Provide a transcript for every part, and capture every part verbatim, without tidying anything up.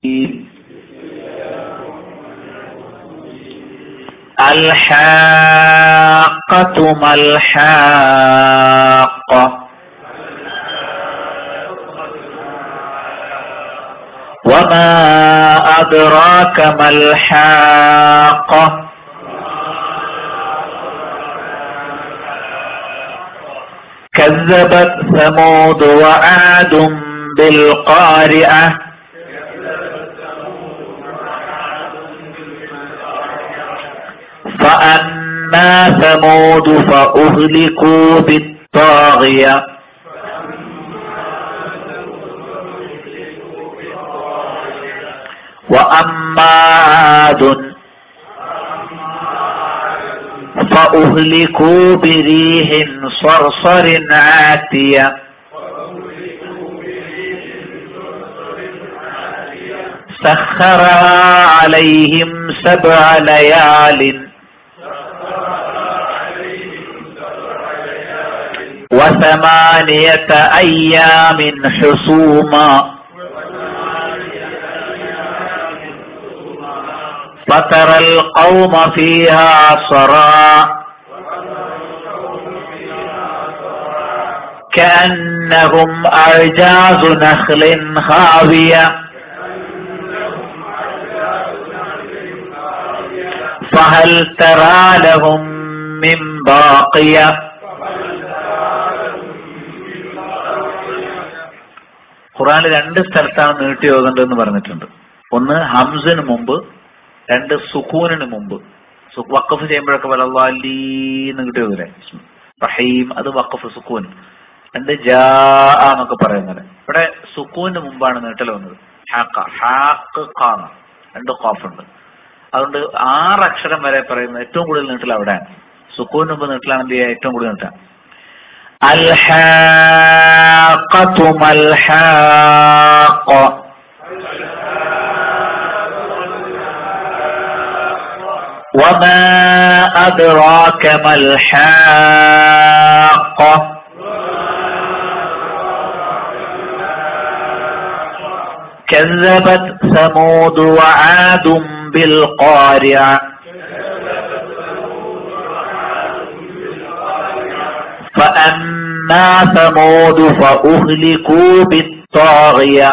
الحاقة ما الحاقة وما أدراك ما الحاقة كذبت ثمود وعاد بالقارعة فأما ثمود فأهلكوا بالطاغية وأما عاد فأهلكوا بريح صرصر عاتية سخرها عليهم سبع ليال وثمانية أيام حسوما فترى القوم فيها صرعى كأنهم أعجاز نخل خاوية فهل ترى لهم من باقية. ഖുർആനിൽ രണ്ട് സ്ഥലത്താണ് നീട്ടി ഓതേണ്ടതെന്ന് പറഞ്ഞിട്ടുണ്ട്. ഒന്ന് ഹംസിന് മുമ്പ്, രണ്ട് സുക്കൂനിന് മുമ്പ്. വഖഫ് ചെയ്യുമ്പോഴൊക്കെ വലല്ലാലീന്ന് കിട്ടി ഓതില്ലേ റഹീം, അത് വഖഫ് സുക്കൂൻ. രണ്ട് ജാ എന്നൊക്കെ പറയുന്നത്. ഇവിടെ സുക്കൂനിന് മുമ്പാണ് നീട്ടൽ വന്നത്. ഹാക്ക ഹാക്ക് ഖാന രണ്ട് ഖാഫുണ്ട്. അതുകൊണ്ട് ആറ് അക്ഷരം വരെ പറയുന്നത് ഏറ്റവും കൂടുതൽ നീട്ടൽ അവിടെയാണ്. സുക്കൂന് മുമ്പ് നീട്ടലാണ് എന്ത് ചെയ്യുക ഏറ്റവും കൂടുതൽ നീട്ടാം. അൽഹാഖതു മൽഹാഖ വമാ അദ്റാക മൽഹാഖ كذبت ثمود وعاد بالقارعة فأما ثمود فأهلكوا بالطاغية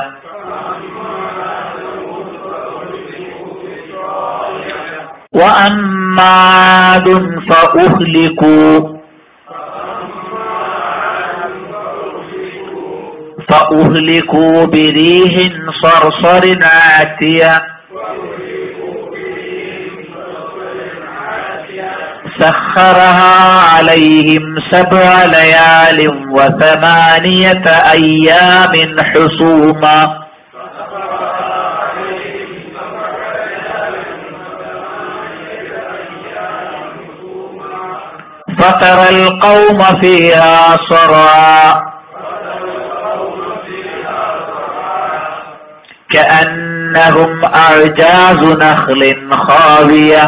وأما عاد فأهلكوا فأهلكوا بريح صرصر عاتية سخرها عليهم سبع ليال وثمانية أيام حسوما فترى القوم فيها صرعى كأنهم أعجاز نخل خاوية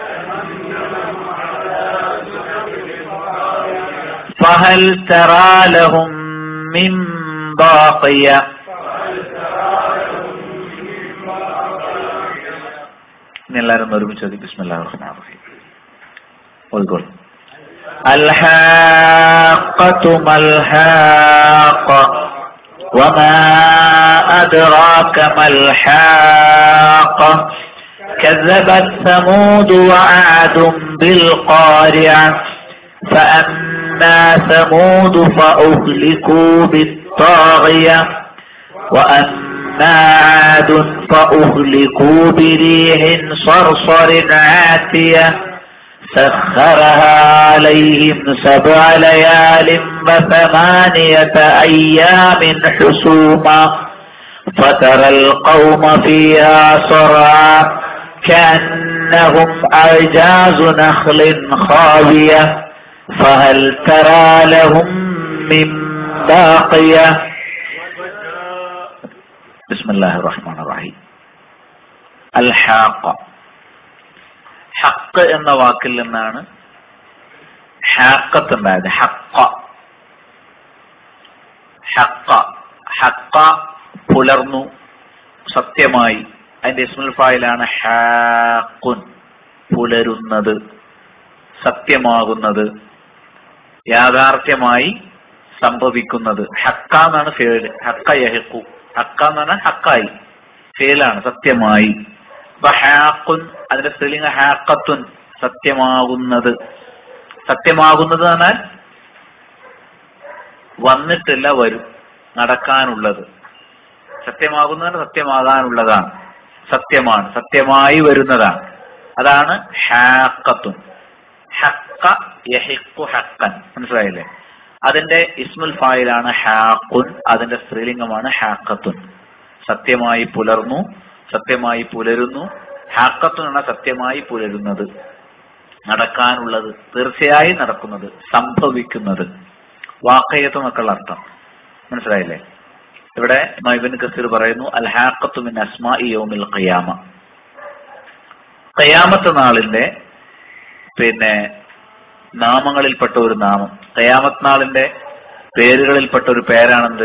فهل ترى لهم من باقية. എല്ലാവരും ഒരുമിച്ച് ഓതി ബിസ്മില്ലാഹിർ റഹ്മാനിർ റഹീം. ഓതിക്കോളൂ. അൽഹാഖതു മൽഹാഖ വമാ അദ്റാക മൽഹാഖ كذبت ثمود وعاد بالقارعة فأما ثمود فأهلكوا بالطاغية وأما عاد فأهلكوا بريح صرصر عاتية سخرها عليهم سبع ليال وثمانية أيام حسوما فترى القوم فيها صرعى كأنهم أعجاز نخل خاوية فهل ترى لهم من باقية. بسم الله الرحمن الرحيم. الحاقة ഹക്ക് എന്ന വാക്കിൽ നിന്നാണ് ഹാക്കത്ത് ഉണ്ടായത്. ഹക്ക ഹക്ക ഹക്ക പുലർന്നു, സത്യമായി. അതിന്റെ ഇസ്മുൽ ഫായിലാണ് ഹാഖുൻ, പുലരുന്നത്, സത്യമാകുന്നത്, യാഥാർത്ഥ്യമായി സംഭവിക്കുന്നത്. ഹക്ക എന്നാണ് ഫേല്, ഹക്ക യഹിഖു, ഹക്ക എന്ന് പറഞ്ഞാൽ ഹക്കായി, ഫേലാണ് സത്യമായി. അപ്പൊ ഹാഖുൻ അതിന്റെ സ്ത്രീലിംഗ ഹാഖത്തുൻ, സത്യമാകുന്നത്. സത്യമാകുന്നത് പറഞ്ഞാൽ വന്നിട്ടില്ല, വരും, നടക്കാനുള്ളത്. സത്യമാകുന്നത് സത്യമാകാനുള്ളതാണ്, സത്യമാണ്, സത്യമായി വരുന്നതാണ്. അതാണ് ഹാഖത്തുൻ. ഹക്ക യഹിഖു ഹക്കൻ, മനസ്സിലായില്ലേ? അതിന്റെ ഇസ്മുൽ ഫായിലാണ് ഹാഖുൻ, അതിന്റെ സ്ത്രീലിംഗമാണ് ഹാഖത്തുൻ. സത്യമായി പുലർന്നു, സത്യമായി പുലരുന്നു. ഹാഖത്തുൻ എന്ന സത്യമായി പുലരുന്നത്, നടക്കാനുള്ളത്, തീർച്ചയായും നടക്കുന്നത്, സംഭവിക്കുന്നത്. വാഖയത്ത് എന്നൊക്കെയുള്ള അർത്ഥം മനസ്സിലായില്ലേ? ഇവിടെ ഇബ്നു കസീർ പറയുന്നു അൽ ഹാഖത്തു മിൻ അസ്മാഇ യൗമിൽ ഖിയാമ, ഖിയാമത്ത് നാളിന്റെ പിന്നെ നാമങ്ങളിൽപ്പെട്ട ഒരു നാമം, ഖിയാമത്ത് നാളിന്റെ പേരുകളിൽപ്പെട്ട ഒരു പേരാണെന്ത്?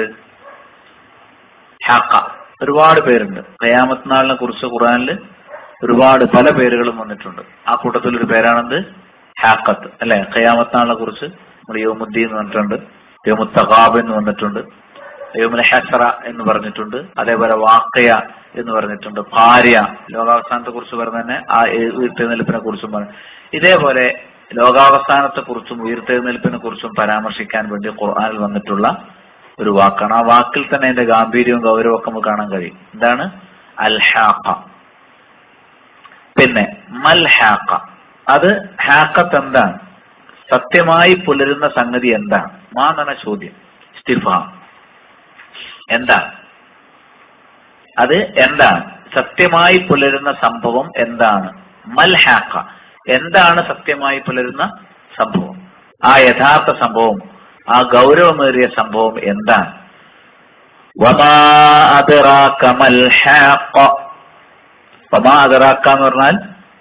ഹാഖ. ഒരുപാട് പേരുണ്ട് ഖിയാമത്ത് നാളിനെ കുറിച്ച് ഖുർആനിൽ, ഒരുപാട് പല പേരുകളും വന്നിട്ടുണ്ട്. ആ കൂട്ടത്തിൽ ഒരു പേരാണെന്ത്? ഹാഖത്ത്, അല്ലെ? ഖിയാമത്ത് നാളിനെ കുറിച്ച് നമ്മൾ യൗമുദ്ദീൻ എന്ന് പറഞ്ഞിട്ടുണ്ട്, യൗമുത് തഗാബ് എന്ന് വന്നിട്ടുണ്ട്, യൗമുൽ ഹസ്റ എന്ന് പറഞ്ഞിട്ടുണ്ട്, അതേപോലെ വാഖിയ എന്ന് പറഞ്ഞിട്ടുണ്ട്, ഖാരിയ ലോകാവസാനത്തെ കുറിച്ച് പറഞ്ഞ തന്നെ ആ ഉയർത്തെഴുന്നേൽപ്പിനെ കുറിച്ചും പറഞ്ഞു. ഇതേപോലെ ലോകാവസാനത്തെ കുറിച്ചും ഉയർത്തെഴുന്നേൽപ്പിനെ കുറിച്ചും പരാമർശിക്കാൻ വേണ്ടി ഖുർആനിൽ വന്നിട്ടുള്ള ഒരു വാക്കാണ്. ആ വാക്കിൽ തന്നെ അതിന്റെ ഗാംഭീര്യവും ഗൗരവവും ഒക്കെ നമുക്ക് കാണാൻ കഴിയും. എന്താണ്? അൽ ഹാഖ. പിന്നെ മൽ ഹാഖ, അത് ഹാഖത്ത് എന്താണ്? സത്യമായി പുലരുന്ന സംഗതി എന്താണ്? മാ എന്ന ചോദ്യം, ഇസ്തിഫാം. എന്താണ് അത്? എന്താണ് സത്യമായി പുലരുന്ന സംഭവം? എന്താണ് മൽ ഹാഖ? എന്താണ് സത്യമായി പുലരുന്ന സംഭവം? ആ യഥാർത്ഥ സംഭവം, ആ ഗൗരവമേറിയ സംഭവം എന്താണ്? വമാ അദ്റാക മൽ ഹാഖ. വമാ അദ്റാക എന്ന് പറഞ്ഞാൽ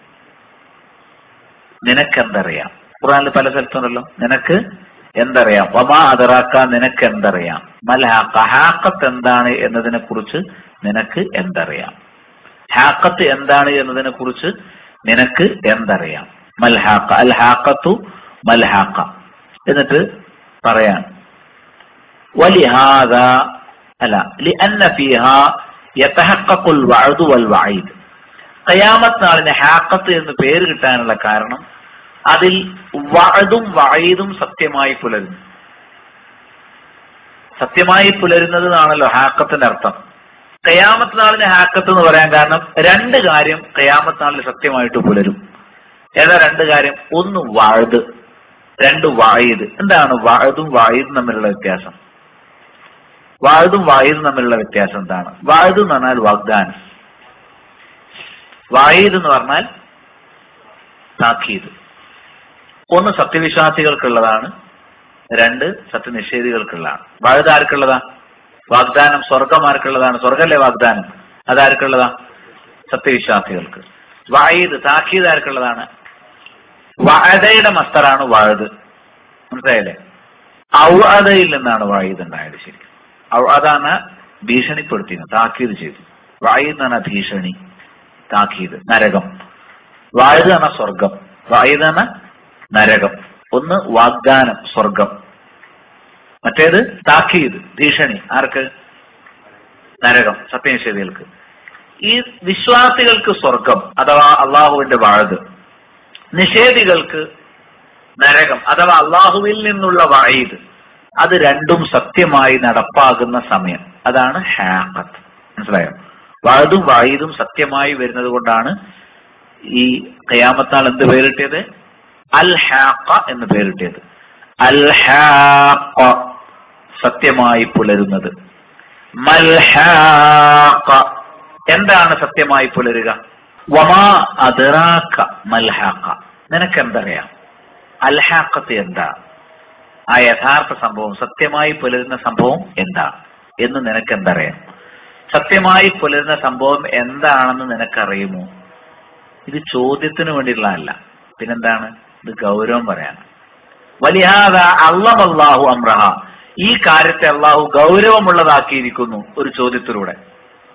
നിനക്കെന്തറിയാം. ഖുർആനിൽ പല സ്ഥലത്തുണ്ടല്ലോ, നിനക്ക് എന്തറിയാം. വമാ അദ്റാക, നിനക്ക് എന്തറിയാം. മൽ ഹാഖ, ഹാഖത്ത് എന്താണ് എന്നതിനെ കുറിച്ച് നിനക്ക് എന്തറിയാം. ഹാഖത്ത് എന്താണ് എന്നതിനെ കുറിച്ച് നിനക്ക് എന്തറിയാം. മൽ ഹാഖ, അൽ ഹാഖത്തു മൽ ഹാഖ. എന്നിട്ട് പറയാൻ വലിഹാദ അല്ല ലിഅന്ന ഫീഹാ യതഹഖഖുൽ വഅദു വൽ വഈദ്. ഖിയാമത്ത് നാളിന് ഹാഖത്ത് എന്ന് പേര് കിട്ടാനുള്ള കാരണം അതിൽ വഅദും വഈദും സത്യമായി പുലരുന്നു. സത്യമായി പുലരുന്നത് എന്നാണല്ലോ ഹാഖത്തിന്റെ അർത്ഥം. ഖിയാമത്ത് നാളിന് ഹാഖത്ത് എന്ന് പറയാൻ കാരണം രണ്ട് കാര്യം ഖിയാമത്ത് നാളിൽ സത്യമായിട്ട് പുലരും. ഏതാ രണ്ട് കാര്യം? ഒന്ന് വഅദ്, രണ്ട് വഈദ്. എന്താണ് വഅദും വഈദും തമ്മിലുള്ള വ്യത്യാസം? വഅദും വഈദും തമ്മിലുള്ള വ്യത്യാസം എന്താണ്? വഅദ് എന്ന് പറഞ്ഞാൽ വാഗ്ദാനം, വഈദ് എന്ന് പറഞ്ഞാൽ താക്കീത്. ഒന്ന് സത്യവിശ്വാസികൾക്കുള്ളതാണ്, രണ്ട് സത്യനിഷേധികൾക്കുള്ളതാണ്. വഅദ് ആർക്കുള്ളതാ? വാഗ്ദാനം സ്വർഗം ആർക്കുള്ളതാണ്? സ്വർഗല്ലേ വാഗ്ദാനം, അതാർക്കുള്ളതാ? സത്യവിശ്വാസികൾക്ക്. വഈദ് താക്കീത് ആർക്കുള്ളതാണ്? വഅദയുടെ മസ്തറാണ് വഅദ്, മനസ്സിലായില്ലേ? ഔഅദയിൽ നിന്നാണ് വഈദ് ഉണ്ടായത്. ശരിക്കും ഔഅദാണ് ഭീഷണിപ്പെടുത്തിയത്, താക്കീത് ചെയ്തു. വഈദ് എന്നാണ് ഭീഷണി, താക്കീത്, നരകം. വഅദ് എന്ന സ്വർഗം, വഈദ് എന്ന നരകം. ഒന്ന് വാഗ്ദാനം സ്വർഗം, മറ്റേത് താക്കീത് ഭീഷണി. ആർക്ക്? നരകം, സത്യനിഷേധികൾക്ക്. ഈ വിശ്വാസികൾക്ക് സ്വർഗം അഥവാ അള്ളാഹുവിന്റെ വഅദ്, നിഷേധികൾക്ക് നരകം അഥവാ അള്ളാഹുവിൽ നിന്നുള്ള വഈദ്. അത് രണ്ടും സത്യമായി നടപ്പാകുന്ന സമയം, അതാണ് ഹാഖത്ത്. മനസ്സിലായോ? വഅദും വഈദും സത്യമായി വരുന്നത് കൊണ്ടാണ് ഈ ഖിയാമത്ത് നാൾ എന്ത് പേരിട്ടത്? അൽ ഹാഖ എന്ന് പേരിട്ടത്. അൽ ഹാഖ, സത്യമായി പുലരുന്നത്. മൽ ഹാഖ, എന്താണ് സത്യമായി പുലരുക? വമാ അദ്റാക മൽ ഹാഖ, നിനക്കെന്തറിയാം? അൽ ഹാഖത്ത് എന്താ? ആ യഥാർത്ഥ സംഭവം, സത്യമായി പുലരുന്ന സംഭവം എന്താ എന്ന് നിനക്കെന്തറിയാം? സത്യമായി പുലരുന്ന സംഭവം എന്താണെന്ന് നിനക്കറിയുമോ? ഇത് ചോദ്യത്തിന് വേണ്ടിയുള്ളതല്ല, പിന്നെന്താണ്? ഇത് ഗൗരവം പറയാണ്. വലിഹാദ അള്ളമല്ലാഹു അംറഹ, ഈ കാര്യത്തെ അള്ളാഹു ഗൗരവമുള്ളതാക്കിയിരിക്കുന്നു ഒരു ചോദ്യത്തിലൂടെ.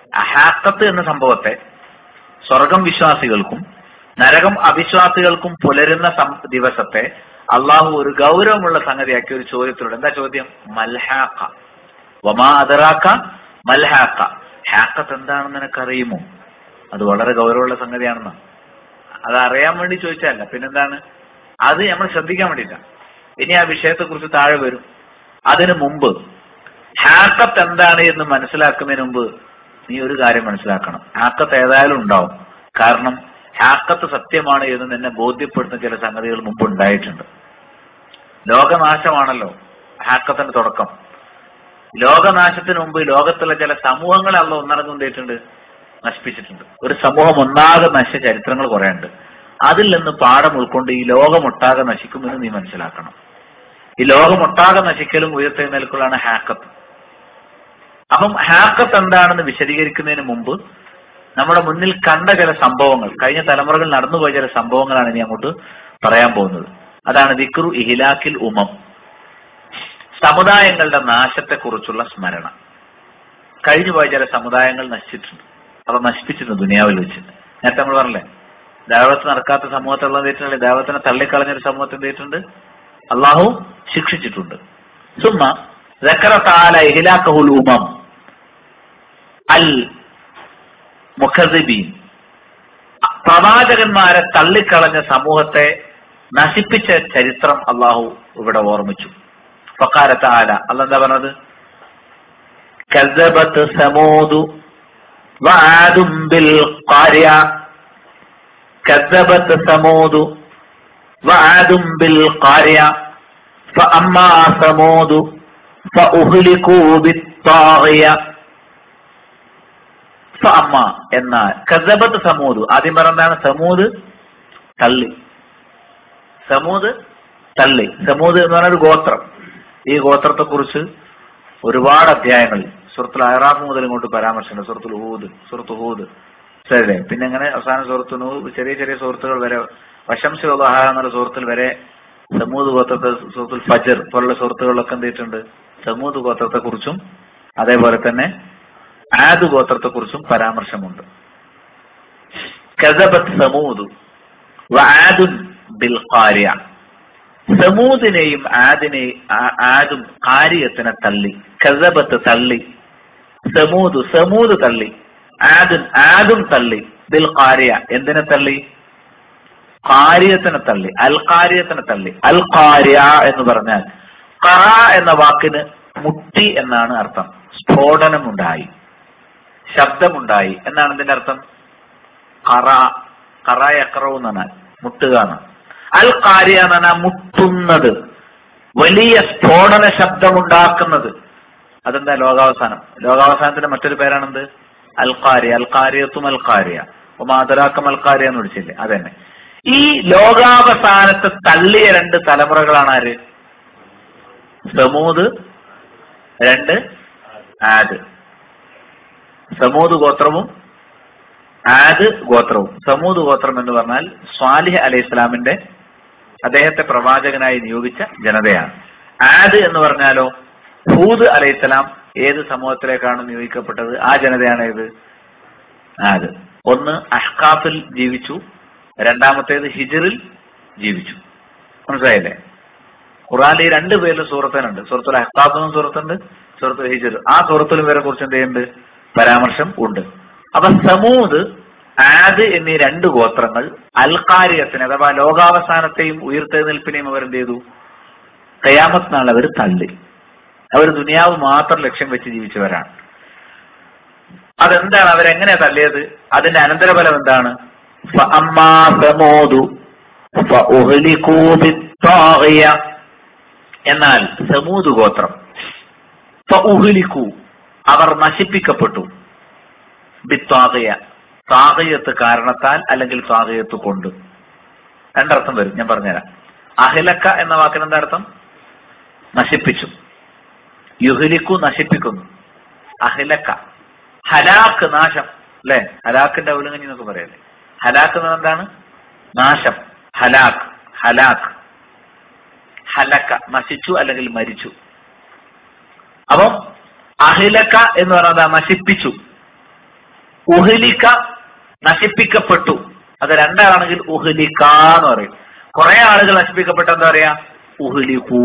ഹാക്കത്ത് എന്ന സംഭവത്തെ സ്വർഗം വിശ്വാസികൾക്കും നരകം അവിശ്വാസികൾക്കും പുലരുന്ന ദിവസത്തെ അള്ളാഹു ഒരു ഗൗരവമുള്ള സംഗതിയാക്കിയ ഒരു ചോദ്യത്തിലൂടെ. എന്താ ചോദ്യം? മൽഹാക്ക വമാ അദറാക്ക മൽഹാക്ക. ഹാക്കത്ത് എന്താണെന്ന് നിനക്കറിയുമോ? അത് വളരെ ഗൗരവമുള്ള സംഗതിയാണെന്ന്. അത് അറിയാൻ വേണ്ടി ചോദിച്ചതല്ല, പിന്നെന്താണ്, അത് നമ്മൾ ശ്രദ്ധിക്കാൻ വേണ്ടിയിട്ടാണ്. ഇനി ആ വിഷയത്തെ കുറിച്ച് താഴെ വരും. അതിനു മുമ്പ് ഹാക്കത്ത് എന്താണ് എന്ന് മനസ്സിലാക്കുന്നതിന് മുമ്പ് നീ ഒരു കാര്യം മനസ്സിലാക്കണം. ഹാക്കത്ത് ഏതായാലും ഉണ്ടാവും. കാരണം ഹാക്കത്ത് സത്യമാണ് എന്ന് നിന്നെ ബോധ്യപ്പെടുത്തുന്ന ചില സംഗതികൾ മുമ്പ് ഉണ്ടായിട്ടുണ്ട്. ലോകനാശമാണല്ലോ ഹാക്കത്തിന്റെ തുടക്കം. ലോകനാശത്തിന് മുമ്പ് ലോകത്തുള്ള ചില സമൂഹങ്ങളെ അല്ല ഒന്നടങ്കം എന്തിട്ടുണ്ട്, നശിപ്പിച്ചിട്ടുണ്ട്. ഒരു സമൂഹം ഒന്നാകെ നശിച്ച ചരിത്രങ്ങൾ കുറെ ഉണ്ട്. അതിൽ നിന്ന് പാഠം ഉൾക്കൊണ്ട് ഈ ലോകമൊട്ടാകെ നശിക്കുമെന്ന് നീ മനസ്സിലാക്കണം. ഈ ലോകമൊട്ടാകെ നശിക്കലും ഉയർത്തെഴുന്നേൽക്കലാണ് ഹാക്കത്ത്. അപ്പം ഹാക്കത്ത് എന്താണെന്ന് വിശദീകരിക്കുന്നതിന് മുമ്പ് നമ്മുടെ മുന്നിൽ കണ്ട ചില സംഭവങ്ങൾ, കഴിഞ്ഞ തലമുറകൾ നടന്നുപോയ ചില സംഭവങ്ങളാണ് ഇനി അങ്ങോട്ട് പറയാൻ പോകുന്നത്. അതാണ് ദിക്റു ഇഹ്ലാക്കിൽ ഉമം, സമുദായങ്ങളുടെ നാശത്തെക്കുറിച്ചുള്ള സ്മരണ. കഴിഞ്ഞുപോയ ചില സമുദായങ്ങൾ നശിച്ചിട്ടുണ്ട്, അവ നശിപ്പിച്ചിട്ടുണ്ട് ദുനിയാവിൽ വെച്ച്. നേരത്തെ നമ്മൾ പറഞ്ഞില്ലേ, ദാവത്ത് നടക്കാത്ത സമൂഹത്തുള്ള എന്തിട്ടുണ്ട്, ദാവത്തിനെ തള്ളിക്കളഞ്ഞൊരു സമൂഹത്തെ എന്തിട്ടുണ്ട് അള്ളാഹു ശിക്ഷിച്ചിട്ടുണ്ട്. സുമ്മ ദക്കറ തആല ഇഹ്ലാഖുൽ ഉമം അൽ മുഖസിബീൻ, പ്രവാചകന്മാരെ തള്ളിക്കളഞ്ഞ സമൂഹത്തെ നശിപ്പിച്ച ചരിത്രം അള്ളാഹു ഇവിടെ ഓർമ്മിച്ചു. ഫഖാല തആല, അല്ലാഹു എന്താ പറഞ്ഞത്? കസ്സബത് സമൂദ് വആദും ബിൽ ഖാരിയ, കസ്സബത് സമൂദ് വആദും ബിൽ ഖാരിയ ഫഅമ്മാ സമൂദ് ഫഉഹ്ലികൂ ബിത്താഗിയ. ഫഅമ്മ എന്നാൽ കസ്സബത് സമൂദ്, ആദ്യം പറഞ്ഞതാണ് സമൂദ് തള്ളി, സമൂദ് തള്ളി. സമൂദ് എന്ന് പറഞ്ഞ ഒരു ഗോത്രം. ഈ ഗോത്രത്തെ കുറിച്ച് ഒരുപാട് അധ്യായങ്ങളിൽ സൂറത്തുൽ അഹ്റാഫ് മുതൽ ഇങ്ങോട്ട് പരാമർശമുണ്ട്. സൂറത്തുൽ ഹൂദ്, സൂറത്ത് ഹൂദ്, ശരി. പിന്നെ അങ്ങനെ അവസാന സൂറത്ത് നൂഹ്, ചെറിയ ചെറിയ സുഹൃത്തുക്കൾ വരെ, വശംസി വദഹ എന്നുള്ള സുഹൃത്തിൽ വരെ സമൂദ് ഗോത്രത്തെ, സൂറത്തുൽ ഫജ്ർ പോലുള്ള സുഹൃത്തുക്കളിലൊക്കെ എന്തിട്ടുണ്ട് സമൂദ് ഗോത്രത്തെ കുറിച്ചും അതേപോലെ തന്നെ ആദ് ഗോത്രത്തെ കുറിച്ചും പരാമർശമുണ്ട്. കസബത്ത് സമൂദ് വആദുൻ ബിൽ ഖാരിയ, സമൂദിനെയും ആദിനെയും ആദും ഖാരിയത്തിനെ തള്ളി. കസബത്ത് തള്ളി, സമൂദ് സമൂദ് തള്ളി, ആദുൻ ആദും തള്ളി, ബിൽ ഖാരിയ എന്തിനെ തള്ളി? ഖാരിയത്തിനെ തള്ളി, അൽ ഖാരിയത്തിനെ തള്ളി. അൽ ഖാരിയ എന്ന് പറഞ്ഞാൽ ഖറ എന്ന വാക്കിന് മുട്ടി എന്നാണ് അർത്ഥം. സ്ഫോടനമുണ്ടായി, ശബ്ദമുണ്ടായി എന്നാണ് ഇതിന്റെ അർത്ഥം. ഖറ ഖറ യഖറു എന്ന് പറഞ്ഞാൽ മുട്ടുക എന്നാണ്. അൽ ഖാരിയ എന്ന് പറഞ്ഞാൽ മുട്ടുന്നത്, വലിയ സ്ഫോടന ശബ്ദമുണ്ടാക്കുന്നത്. അതെന്താ? ലോകാവസാനം. ലോകാവസാനത്തിന്റെ മറ്റൊരു പേരാണെന്ത്? അൽ ഖാരിയ. അൽ ഖാരിയത്തും അൽ ഖാരിയ ഒമാതരാക്കം അൽ ഖാരിയ എന്ന് വിളിച്ചില്ലേ, അതന്നെ. ഈ ലോകാവസാനത്തെ തള്ളിയ രണ്ട് തലമുറകളാണ് ആര്? സമൂദ്, രണ്ട് ആദ്. സമൂദ് ഗോത്രവും ആദ് ഗോത്രവും. സമൂദ് ഗോത്രം എന്ന് പറഞ്ഞാൽ സ്വാലിഹ് അലൈഹി ഇസ്ലാമിന്റെ, അദ്ദേഹത്തെ പ്രവാചകനായി നിയോഗിച്ച ജനതയാണ്. ആദ് എന്ന് പറഞ്ഞാലോ ഹൂദ് അലൈഹി ഇസ്ലാം ഏത് സമൂഹത്തിലേക്കാണ് നിയോഗിക്കപ്പെട്ടത്? ആ ജനതയാണ് ഏത്? ആദ്. ഒന്ന് അഹ്കാഫിൽ ജീവിച്ചു, രണ്ടാമത്തേത് ഹിജ്റിൽ ജീവിച്ചു. മനസ്സിലായില്ലേ? ഖുർആനിൽ ഈ രണ്ട് പേരിലും സൂറത്തിനുണ്ട്. സൂറത്തുൽ അഹ്കാഫ് എന്ന സൂറത്തുണ്ട്, സൂറത്തുൽ ഹിജ്ർ. ആ സൂറത്തിലും ഇവരെ കുറിച്ച് എന്ത് ചെയ്യുന്നുണ്ട്? പരാമർശം ഉണ്ട്. അപ്പൊ സമൂദ്, ആദ് എന്നീ രണ്ട് ഗോത്രങ്ങൾ അൽ ഖാരിയത്തിനെ അഥവാ ലോകാവസാനത്തെയും ഉയർത്തെഴുന്നേൽപ്പിനെയും അവരെന്ത് ചെയ്തു? ഖിയാമത്ത് നാൾ അവർ തള്ളി. അവർ ദുനിയാവ് മാത്രം ലക്ഷ്യം വെച്ച് ജീവിച്ചവരാണ്. അതെന്താണ്? അവരെങ്ങനെയാ തള്ളിയത്? അതിന്റെ അനന്തരഫലം എന്താണ്? ഫഅമ്മാ സമൂദ് ഫഉഹ്ലികൂ ബിത്താഗിയ, എന്നാൽ സമൂദ് ഗോത്രം ഫഉഹ്ലികൂ അവർ നശിപ്പിക്കപ്പെട്ടു, ബിത്താഗിയ താഗിയത്ത് കാരണത്താൽ അല്ലെങ്കിൽ താഗിയത്ത് കൊണ്ട്. രണ്ടർത്ഥം വരും, ഞാൻ പറഞ്ഞുതരാം. അഹ്ലക എന്ന വാക്കിന് എന്താ അർത്ഥം? നശിപ്പിച്ചു. യുഹ്ലിക്കു നശിപ്പിക്കുന്നു, അഹ്ലക. ഹലാക്ക് നാശം, അല്ലെ? ഹലാക്കിന്റെ അവലുകഞ്ഞി എന്നൊക്കെ പറയല്ലേ. ഹലാക്ക് എന്ന് എന്താണ്? നാശം. ഹലാക്ക് ഹലാക്ക് ഹലക്ക നശിച്ചു അല്ലെങ്കിൽ മരിച്ചു. അപ്പം അഹ്ലക എന്ന് പറഞ്ഞാൽ നശിപ്പിച്ചു. ഉഹ്ലിക നശിപ്പിക്കപ്പെട്ടു. അത് രണ്ടാളാണെങ്കിൽ ഉഹ്ലിക എന്ന് പറയും. കുറെ ആളുകൾ നശിപ്പിക്കപ്പെട്ട എന്താ പറയാ? ഉഹ്ലികൂ.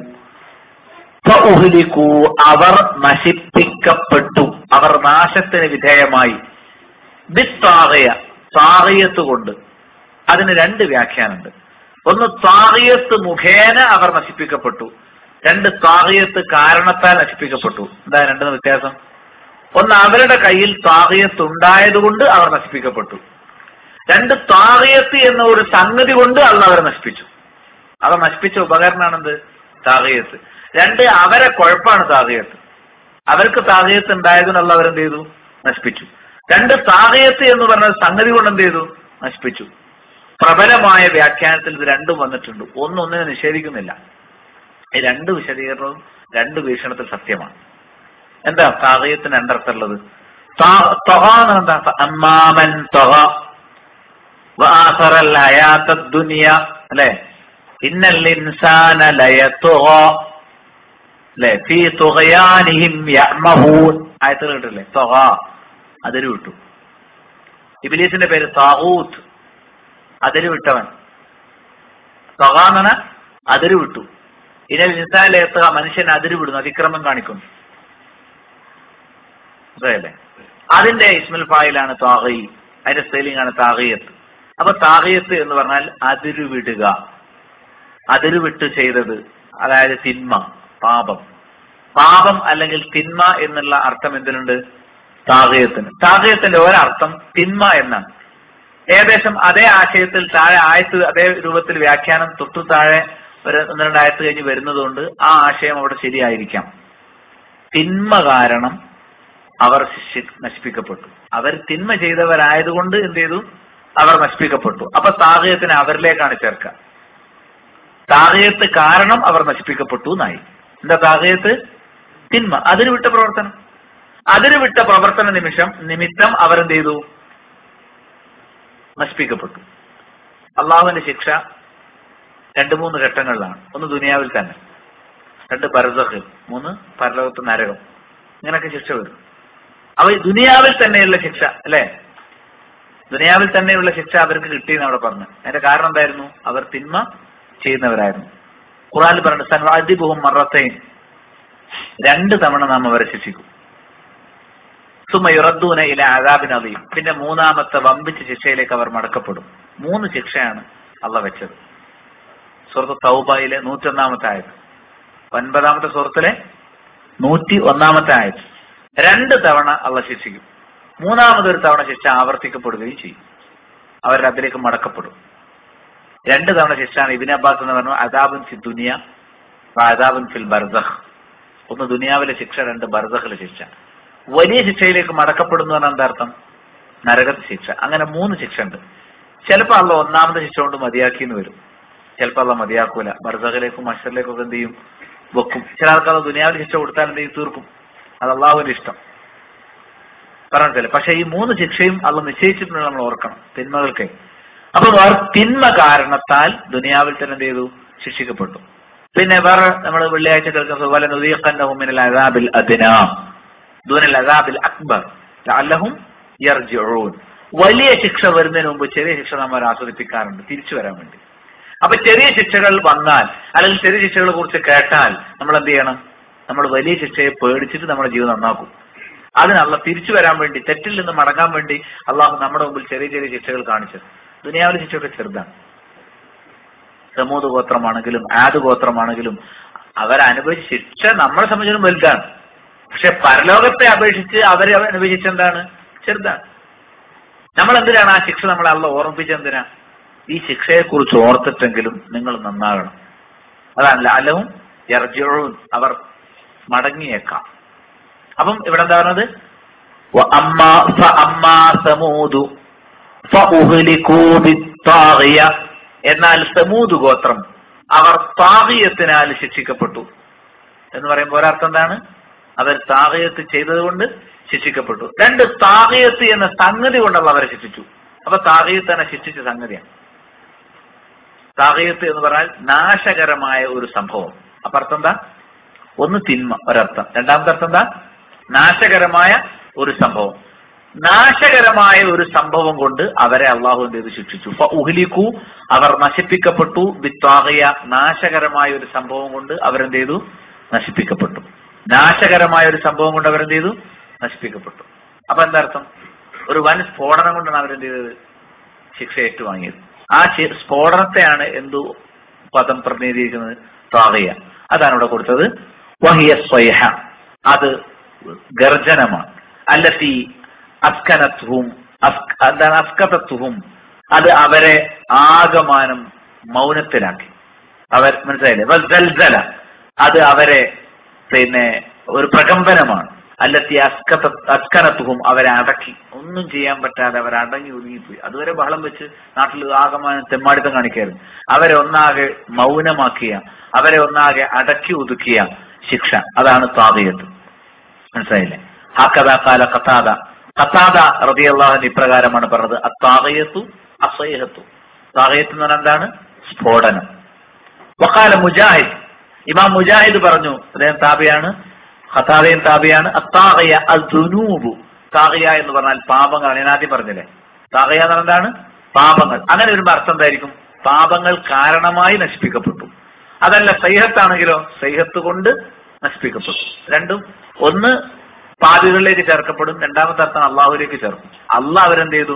ഉഹ്ലികൂ അവർ നശിപ്പിക്കപ്പെട്ടു, അവർ നാശത്തിന് വിധേയമായി. ബിത്താഗിയ താഗിയത്ത് കൊണ്ട്. അതിന് രണ്ട് വ്യാഖ്യാനമുണ്ട്. ഒന്ന് താഗിയത്ത് മുഖേന അവർ നശിപ്പിക്കപ്പെട്ടു, രണ്ട് താഗിയത്ത് കാരണത്താൽ നശിപ്പിക്കപ്പെട്ടു. എന്താ രണ്ടെന്ന് വ്യത്യാസം? ഒന്ന് അവരുടെ കയ്യിൽ താഗിയത്ത് ഉണ്ടായതുകൊണ്ട് അവർ നശിപ്പിക്കപ്പെട്ടു. രണ്ട് താഗിയത്ത് എന്ന ഒരു സംഗതി കൊണ്ട് അള്ളാഹ് അവരെ നശിപ്പിച്ചു. അവർ നശിപ്പിച്ച ഉപകരണമാണെന്ത്? താഗിയത്ത്. രണ്ട് അവരെ കുഴപ്പമാണ് താഗിയത്ത്. അവർക്ക് താഗിയത്ത് ഉണ്ടായതുകൊണ്ട് അള്ളാഹ് അവരെന്ത് ചെയ്തു? നശിപ്പിച്ചു. രണ്ട് താഗിയത്ത് എന്ന് പറഞ്ഞ സംഗതി കൊണ്ട് എന്ത് ചെയ്തു? നശിപ്പിച്ചു. പ്രബലമായ വ്യാഖ്യാനത്തിൽ ഇത് രണ്ടും വന്നിട്ടുണ്ട്. ഒന്നൊന്നിനെ നിഷേധിക്കുന്നില്ല. ഈ രണ്ട് വിശദീകരണവും രണ്ട് വീക്ഷണത്തിൽ സത്യമാണ്. എന്താ താഗിയത്തിന് രണ്ടർത്ഥമുള്ളത്? എന്താ? അമ്മാമൻ ത്വഗ വആഖറൽ ഹയാത്തദ് ദുനിയ, അല്ലേ? ഇന്നൽ ഇൻസാന ലയത്വഗ, അല്ലേ? ഫീ തുഗ്യാനിഹിം യഅമഹൂൻ. ആയത്ത് കേട്ടില്ലേ? ത്വഗ അതിര് വിട്ടു. ഇബ്ലീസിന്റെ പേര് താഗൂത്ത്, അതിര് വിട്ടവൻ. ത്വഗ എന്ന് പറഞ്ഞാൽ അതിര് വിട്ടു. ഇന്നൽ ഇൻസാന ലയത്വഗ മനുഷ്യൻ അതിര് വിടുന്നു, അതിക്രമം കാണിക്കുന്നു. അതല്ലേ? അതിന്റെ ഇസ്മുൽ ഫായിലാണ് താഗി, അതിന്റെ സ്പെല്ലിംഗ് ആണ് താഗിയത്ത്. അപ്പൊ താഗിയത്ത് എന്ന് പറഞ്ഞാൽ അതിര് വിടുക, അതിര് വിട്ട് ചെയ്തത്, അതായത് തിന്മ, പാപം. പാപം അല്ലെങ്കിൽ തിന്മ എന്നുള്ള അർത്ഥം എന്തിനുണ്ട്? താഗിയത്തിന്. താഗിയത്തിന്റെ ഒരർത്ഥം തിന്മ എന്നാണ്. ഏകദേശം അതേ ആശയത്തിൽ താഴെ ആയത്ത് അതേ രൂപത്തിൽ വ്യാഖ്യാനം തൊട്ടു താഴെ ഒരു ഒന്ന് രണ്ടായത്ത് കഴിഞ്ഞ് വരുന്നതുകൊണ്ട് ആ ആശയം അവിടെ ശരിയായിരിക്കാം. തിന്മ കാരണം അവർ നശിപ്പിക്കപ്പെട്ടു. അവർ തിന്മ ചെയ്തവരായതുകൊണ്ട് എന്ത് ചെയ്തു? അവർ നശിപ്പിക്കപ്പെട്ടു. അപ്പൊ താഗിയത്തിനെ അവരിലേക്കാണ് ചേർക്കുക. താഗിയത്ത് കാരണം അവർ നശിപ്പിക്കപ്പെട്ടു എന്നായി. എന്താ താഗിയത്ത്? തിന്മ, അതിന് വിട്ട പ്രവർത്തനം. അതിന് വിട്ട പ്രവർത്തന നിമിഷം നിമിത്തം അവരെന്ത് ചെയ്തു? നശിപ്പിക്കപ്പെട്ടു. അള്ളാഹുവിന്റെ ശിക്ഷ രണ്ട് മൂന്ന് ഘട്ടങ്ങളിലാണ്. ഒന്ന് ദുനിയാവിൽ തന്നെ, രണ്ട് ബർസഖിൽ, മൂന്ന് പരലോകത്ത് നരകം. ഇങ്ങനെയൊക്കെ ശിക്ഷ വരും. അപ്പൊ ദുനിയാവിൽ തന്നെയുള്ള ശിക്ഷ, അല്ലെ? ദുനിയാവിൽ തന്നെയുള്ള ശിക്ഷ അവർക്ക് കിട്ടിയെന്ന് അവിടെ പറഞ്ഞു. അതിന്റെ കാരണം എന്തായിരുന്നു? അവർ തിന്മ ചെയ്യുന്നവരായിരുന്നു. ഖുർആനിൽ പറഞ്ഞു സൻവഅദിബുഹും മറത്തൈൻ, രണ്ട് തവണ നാം അവരെ ശിക്ഷിക്കും. സുമ്മ യുറദ്ദൂന ഇലാ അദാബിൻ അദീം, പിന്നെ മൂന്നാമത്തെ വമ്പിച്ച ശിക്ഷയിലേക്ക് അവർ മടക്കപ്പെടും. മൂന്ന് ശിക്ഷയാണ് അള്ളാഹ് വെച്ചത്. സൂറത്ത് തൗബയിലെ നൂറ്റി ഒന്നാമത്തെ ആയത്, ഒൻപതാമത്തെ സൂറത്തിലെ നൂറ്റി ഒന്നാമത്തെ ആയത്. രണ്ട് തവണ അള്ളാഹ് ശിക്ഷിക്കും. മൂന്നാമതൊരു തവണ ശിക്ഷ ആവർത്തിക്കപ്പെടുകയും ചെയ്യും. അവർ അതിലേക്ക് മടക്കപ്പെടും. രണ്ട് തവണ ശിക്ഷയാണ്. ഇബ്നു അബ്ബാസ് എന്ന് പറഞ്ഞു അദാബുൻ ഫി ദുനിയ വഅദാബുൻ ഫിൽ ബർസഖ്. ഒന്ന് ദുനിയാവിലെ ശിക്ഷ, രണ്ട് ബർസഖിലെ ശിക്ഷ. വലിയ ശിക്ഷയിലേക്ക് മടക്കപ്പെടുന്നു എന്നാണ് എന്താ അർത്ഥം? നരകത്തെ ശിക്ഷ. അങ്ങനെ മൂന്ന് ശിക്ഷ ഉണ്ട്. ചിലപ്പോൾ അള്ളാഹ് ഒന്നാമത്തെ ശിക്ഷ കൊണ്ട് മതിയാക്കിന്ന് വരും, ചിലപ്പോൾ അള്ളാഹ് മതിയാക്കൂല. ബർസഖിലേക്കും മഹ്ശറിലേക്കും ഒക്കെ എന്ത് ചെയ്യും? വെക്കും. ചില ആൾക്കാർ ദുനിയാവിലെ ശിക്ഷ കൊടുത്താൽ എന്ത് ചെയ്യും? തീർക്കും. അത് അള്ളാഹുവിന്റെ ഇഷ്ടം പറഞ്ഞില്ല. പക്ഷെ ഈ മൂന്ന് ശിക്ഷയും അള്ളാഹ് നിശ്ചയിച്ചിട്ടുണ്ടെന്ന് നമ്മൾ ഓർക്കണം, തിന്മകൾക്ക്. അപ്പൊ അവർ തിന്മ കാരണത്താൽ ദുനിയാവിൽ തന്നെ എന്ത് ചെയ്തു? ശിക്ഷിക്കപ്പെട്ടു. പിന്നെ വേറെ നമ്മൾ വെള്ളിയാഴ്ച കേൾക്കുന്ന പോലെ നുദീഖന്നഹും മിനൽ അദാബിൽ അദ്നാ ദൂനൽ അദാബിൽ അക്ബർ ലഅല്ലഹും യർജിഊൻ. വലിയ ശിക്ഷ വരുന്നതിന് മുമ്പ് ചെറിയ ശിക്ഷ നമ്മൾ ആസ്വദിപ്പിക്കാറുണ്ട്, തിരിച്ചു വരാൻ വേണ്ടി. അപ്പൊ ചെറിയ ശിക്ഷകൾ വന്നാൽ, അല്ലെങ്കിൽ ചെറിയ ശിക്ഷകളെ കുറിച്ച് കേട്ടാൽ നമ്മൾ എന്ത് ചെയ്യണം? നമ്മൾ വലിയ ശിക്ഷയെ പേടിച്ചിട്ട് നമ്മുടെ ജീവിതം നന്നാക്കും. അതിനുള്ള തിരിച്ചു വരാൻ വേണ്ടി, തെറ്റിൽ നിന്ന് മടങ്ങാൻ വേണ്ടി അള്ളാഹു നമ്മുടെ മുമ്പിൽ ചെറിയ ചെറിയ ശിക്ഷകൾ കാണിച്ചത്. ദുനിയാവിലെ ശിക്ഷയൊക്കെ ചെറുതാണ്. സമൂത് ഗോത്രമാണെങ്കിലും ആദ് ഗോത്രമാണെങ്കിലും അവരനുഭവിച്ച ശിക്ഷ നമ്മളെ സംബന്ധിച്ചിടത്തോളം വലുതാണ്. പക്ഷെ പരലോകത്തെ അപേക്ഷിച്ച് അവരെ അനുഭവിച്ച എന്താണ്? ചെറുതാണ്. നമ്മൾ എന്തിനാണ് ആ ശിക്ഷ നമ്മളെ അള്ളാഹ് ഓർമ്മിപ്പിച്ചത്? എന്തിനാ? ഈ ശിക്ഷയെ കുറിച്ച് ഓർത്തിട്ടെങ്കിലും നിങ്ങൾ നന്നാകണം. അതാണ് ലഅല്ലഹും യർജിഊൻ, അവർ മടങ്ങിയേക്കാം. അപ്പം ഇവിടെ എന്താ പറഞ്ഞത്? എന്നാൽ സമൂദ് ഗോത്രം അവർ താഗിയത്തിനാൽ ശിക്ഷിക്കപ്പെട്ടു എന്ന് പറയുമ്പോൾ ഒരർത്ഥം എന്താണ്? അവർ താഗിയത്ത് ചെയ്തതുകൊണ്ട് ശിക്ഷിക്കപ്പെട്ടു. രണ്ട്, താഗിയത്ത് എന്ന സംഗതി കൊണ്ടുള്ള അവരെ ശിക്ഷിച്ചു. അപ്പൊ താഗിയത്ത് തന്നെ ശിക്ഷിച്ച സംഗതിയാണ്. താഗിയത്ത് എന്ന് പറഞ്ഞാൽ നാശകരമായ ഒരു സംഭവം. അപ്പൊ അർത്ഥം എന്താ? ഒന്ന് തിന്മ ഒരർത്ഥം, രണ്ടാമത്തെ അർത്ഥം എന്താ? നാശകരമായ ഒരു സംഭവം. നാശകരമായ ഒരു സംഭവം കൊണ്ട് അവരെ അള്ളാഹു എന്ത് ചെയ്തു ശിക്ഷിച്ചു. ഫഉഹ്ലികു അവർ നശിപ്പിക്കപ്പെട്ടു, ബിത്വാഗിയ നാശകരമായ ഒരു സംഭവം കൊണ്ട് അവരെന്ത് ചെയ്തു നശിപ്പിക്കപ്പെട്ടു. നാശകരമായ ഒരു സംഭവം കൊണ്ട് അവരെന്ത് ചെയ്തു നശിപ്പിക്കപ്പെട്ടു. അപ്പൊ എന്താ അർത്ഥം? ഒരു വൻ സ്ഫോടനം കൊണ്ടാണ് അവരെന്ത് ചെയ്തത് ശിക്ഷ ഏറ്റുവാങ്ങിയത്. ആ സ്ഫോടനത്തെയാണ് എന്തു പദം പ്രതിനിധീകരിക്കുന്നത്? ത്വാഗിയ. അതാണ് ഇവിടെ കൊടുത്തത്. വഹിയ സ്വൈഹ, അത് ഗർജനമാണ്. അല്ലത്തി അസ്കനത്തുഹും, എന്താണ് അസ്കതത്തുഹും, അത് അവരെ ആകമാനം മൗനത്തിലാക്കി. അവർ മനസ്സിലായില്ലേ? വസ്സൽസല, അത് അവരെ പിന്നെ ഒരു പ്രകമ്പനമാണ്. അല്ലത്തി അസ്കത അസ്കനത്തുഹും, അവരെ അടക്കി, ഒന്നും ചെയ്യാൻ പറ്റാതെ അവർ അടങ്ങി ഒതുങ്ങിപ്പോയി. അതുവരെ ബഹളം വെച്ച് നാട്ടിൽ ആകമാനം തെമ്മാടിത്തം കാണിക്കായിരുന്നു. അവരെ ഒന്നാകെ മൗനമാക്കിയ, അവരെ ഒന്നാകെ അടക്കി ഒതുക്കിയ ശിക്ഷ, അതാണ് ത്വാഗിയത്ത്. മനസ്സിലായില്ലേ? ഹക്കദാ ഖാല ഖതാദ, ഖതാദ റളിയല്ലാഹു അൻഹു ഇപ്രകാരമാണ് പറഞ്ഞത്, അത്വാഗിയത്തു അസ്വൈഹത്തു. ത്വാഗിയത്ത് എന്ന് പറഞ്ഞാൽ എന്താണ്? സ്ഫോടനം. വഖാല മുജാഹിദ്, ഇമാം മുജാഹിദ് പറഞ്ഞു, അദ്ദേഹം താബിയാണ്, ഖതാദയും താബിയാണ്. അത്താഗിയ അദ്ദുനൂബു, താഗിയ എന്ന് പറഞ്ഞാൽ പാപങ്ങൾ. ഞാൻ ആദ്യം പറഞ്ഞില്ലേ, താഗിയ എന്ന് പറഞ്ഞാൽ എന്താണ്? പാപങ്ങൾ. അങ്ങനെ വരുമ്പോ അർത്ഥം എന്തായിരിക്കും? പാപങ്ങൾ കാരണമായി നശിപ്പിക്കപ്പെട്ടു. അതല്ല സൈഹത്താണെങ്കിലോ, സൈഹത്ത് കൊണ്ട് നശിപ്പിക്കപ്പെട്ടു. രണ്ടും, ഒന്ന് പാപികളിലേക്ക് ചേർക്കപ്പെടും, രണ്ടാമത്തെ അർത്ഥം അള്ളാഹുലേക്ക് ചേർക്കും. അള്ളാഹ് അവരെന്ത് ചെയ്തു?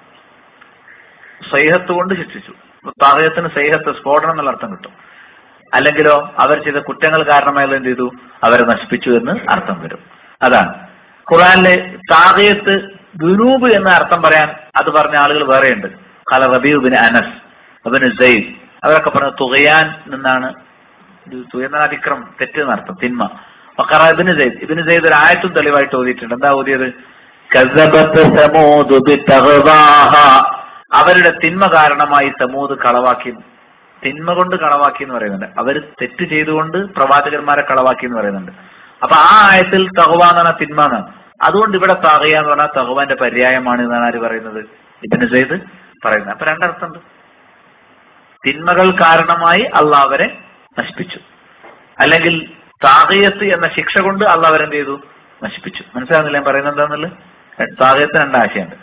സൈഹത്ത് കൊണ്ട് ശിക്ഷിച്ചു. താഗിയത്തിന് സൈഹത്ത് സ്ഫോടനം എന്നുള്ള അർത്ഥം കിട്ടും. അല്ലെങ്കിലോ അവർ ചെയ്ത കുറ്റങ്ങൾ കാരണമായി എന്ത് ചെയ്തു? അവരെ നശിപ്പിച്ചു എന്ന് അർത്ഥം വരും. അതാണ് ഖുർആനിലെ താഗിയത്ത് ദുനൂബ് എന്ന അർത്ഥം പറയാൻ അത് പറഞ്ഞ ആളുകൾ വേറെയുണ്ട്. ഖാല റബീഉ ബിൻ അനസ് ഇബ്നു സൈദ്, അവരൊക്കെ പറഞ്ഞ തുഗയാൻ നിന്നാണ്. തുകയെന്ന അതിക്രം, തെറ്റ് എന്നർത്ഥം, തിന്മ. വഖറ ഇബ്നു സൈദ്, ഇബ്നു സൈദ് ഒരു ആയത്തും തെളിവായിട്ട് ഓതിയിട്ടുണ്ട്. എന്താ ഓതിയത്? കസ്സബത് സമൂദ് ബിതഗ്വാഹ, അവരുടെ തിന്മ കാരണമായി സമൂദ് കളവാക്കി. തിന്മ കൊണ്ട് കളവാക്കി എന്ന് പറയുന്നുണ്ട്. അവർ തെറ്റ് ചെയ്തുകൊണ്ട് പ്രവാചകന്മാരെ കളവാക്കി എന്ന് പറയുന്നുണ്ട്. അപ്പൊ ആ ആയത്തിൽ തഖ്വ എന്ന് പറഞ്ഞാൽ തിന്മ എന്നാണ്. അതുകൊണ്ട് ഇവിടെ താഗിയ എന്ന് പറഞ്ഞാൽ തഖ്വന്റെ പര്യായമാണ് എന്നാണ് ആര് പറയുന്നത്? ഇബ്നു സൈദ് പറയുന്നത്. അപ്പൊ രണ്ടർത്ഥമുണ്ട്. തിന്മകൾ കാരണമായി അള്ളാഹ് അവരെ നശിപ്പിച്ചു, അല്ലെങ്കിൽ താഗിയത്ത് എന്ന ശിക്ഷ കൊണ്ട് അള്ളാഹ് അവരെന്ത് ചെയ്തു? നശിപ്പിച്ചു. മനസ്സിലാകുന്നില്ല ഞാൻ പറയുന്നത് എന്താന്നുള്ളത്? താഗിയത്തിന് രണ്ടാശയുണ്ട്.